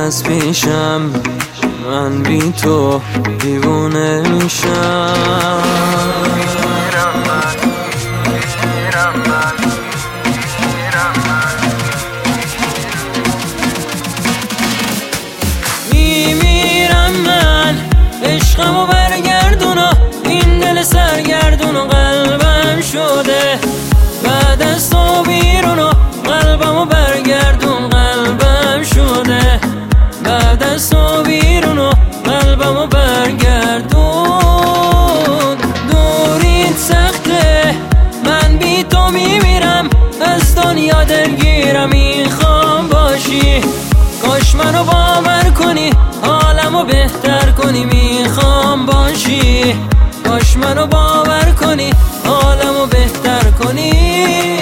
از پیشم، من بی تو دیوونه میشم. میمیرم من، عشقمو برگردونو، این دل سرگردونو قلبم شده. بعد از تو بیرونو قلبمو برگردون، قلبم شده. بعد از تو بیرونو قلبمو برگردون. دوریت سخته، من بی تو میمیرم، از دنیا دلگیرم، میخوام باشی. کاش منو باور کنی، حالمو بهتر کنی، میخوام باشی. کاش منو باور کنی، حالمو بهتر کنی.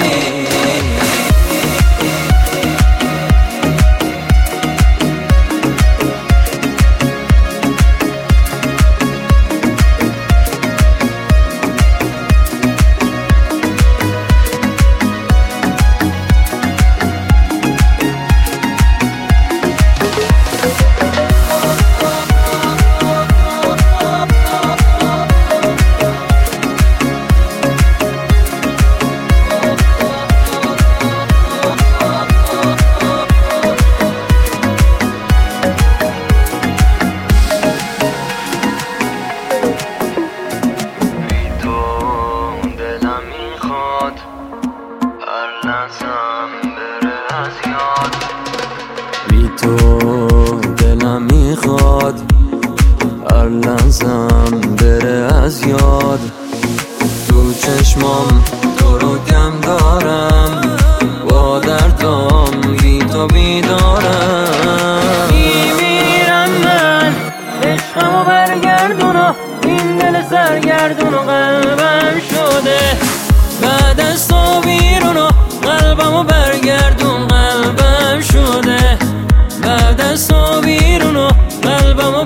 بی تو دلم میخواد هر لحظم بره از یاد. تو چشمام تو رو کم دارم، با دردام بی تو بیدارم. میمیرم من، عشقمو برگردونو، این دل سرگردونو قلبم شده. بعد از تو بیرونو قلبمو برگردون، قلبم شده. بعد از تو بیرونو قلبمو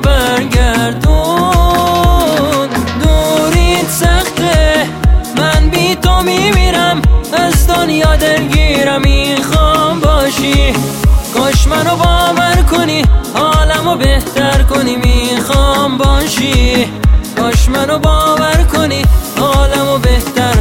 برگردون. دوریت سخته، من بی تو میمیرم، از دنیا دلگیرم، میخوام باشی. کاش منو باور کنی، حالمو بهتر کنی، میخوام باشی. کاش منو باور کنی، حالمو بهتر